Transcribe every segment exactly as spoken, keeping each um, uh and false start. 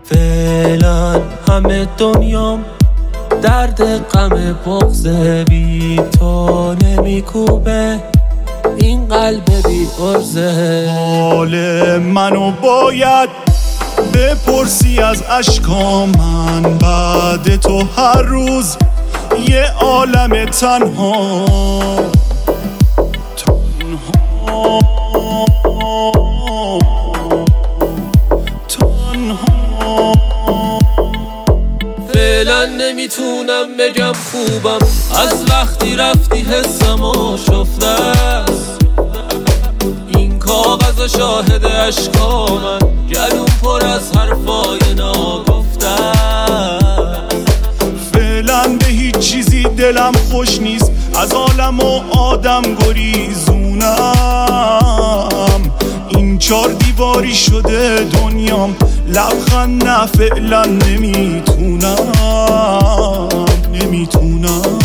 فعلا همه دنیام درد غم بغض بی تو نمیکوبه این قلب بی عرضه. حال منو باید بپرسی از اشکام من، بعد تو هر روز یه عالم تنها تنها تنها. فعلا نمیتونم بگم خوبم، از وقتی رفتی حسم آشفته است. این کاغذ شاهد اشکا من، گلوم پر از حرفای ناگفته است. فعلا به هیچ چیزی دلم خوش نیست، از عالم و آدم گریزونم. این چار دیواری شده دنیام، لبخند نه فعلا نمیتونم نمیتونم.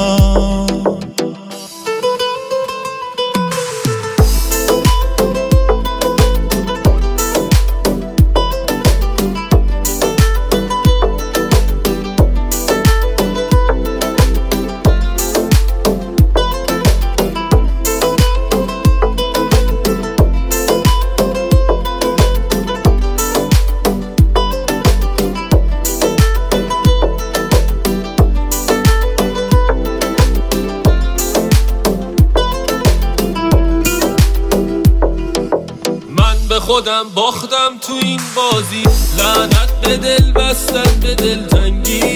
خودم باختم تو این بازی، لعنت به دل بستن به دلتنگی.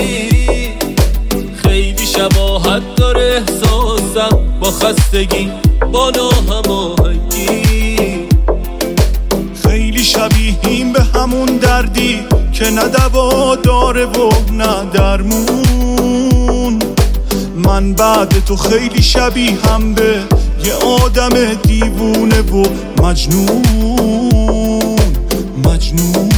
خیلی شباهت داره احساسم با خستگی، با ناهماهنگی. خیلی شبیهیم به همون دردی که نه دوا داره و نه درمون. من بعد تو خیلی شبیهم به یه آدم دیوونه و مجنون مجنون.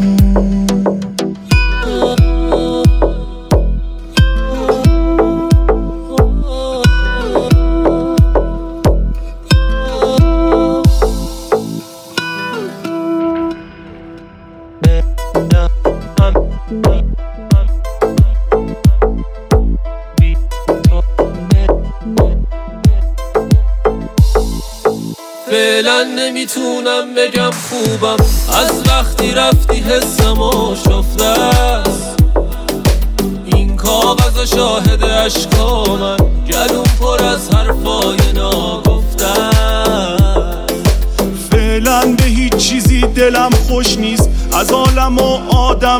فعلا نمیتونم بگم خوبم، از وقتی رفتی حسم آشفته است. این کاغذ شاهد اشکا من، گلوم پر از حرفای ناگفته است. فعلا به هیچ چیزی دلم خوش نیست، از عالم و آدم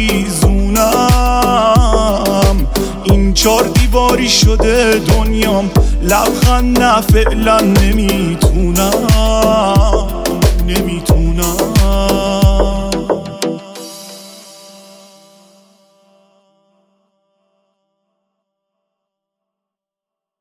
گریزونم. این چار دیواری شده دنیام، لبخند نه فعلا نمیتونم نمیتونم.